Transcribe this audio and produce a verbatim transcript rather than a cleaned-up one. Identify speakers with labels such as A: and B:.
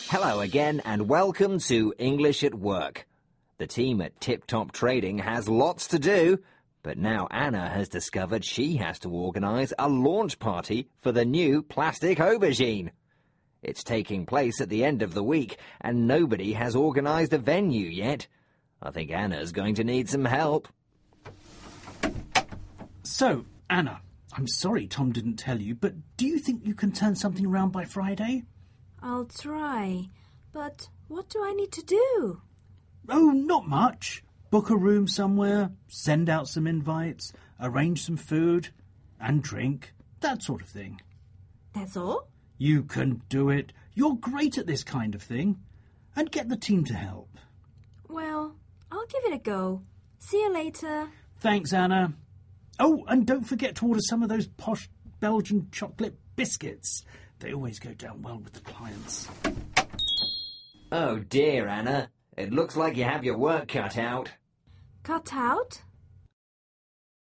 A: Hello again and welcome to English at Work. The team at Tip Top Trading has lots to do, but now Anna has discovered she has to organise a launch party for the new plastic aubergine. It's taking place at the end of the week and nobody has organised a venue yet. I think Anna's going to need some help.
B: So, Anna, I'm sorry Tom didn't tell you, but do you think you can turn something around by Friday?
C: I'll try, but what do I need to do?
B: Oh, not much. Book a room somewhere, send out some invites, arrange some food and drink, that sort of thing.
C: That's all?
B: You can do it. You're great at this kind of thing. And get the team to help.
C: Well, I'll give it a go. See you later.
B: Thanks, Anna. Oh, and don't forget to order some of those posh Belgian chocolate biscuits. They always go down well with the clients.
A: Oh dear, Anna. It looks like you have your work cut out.
C: Cut out?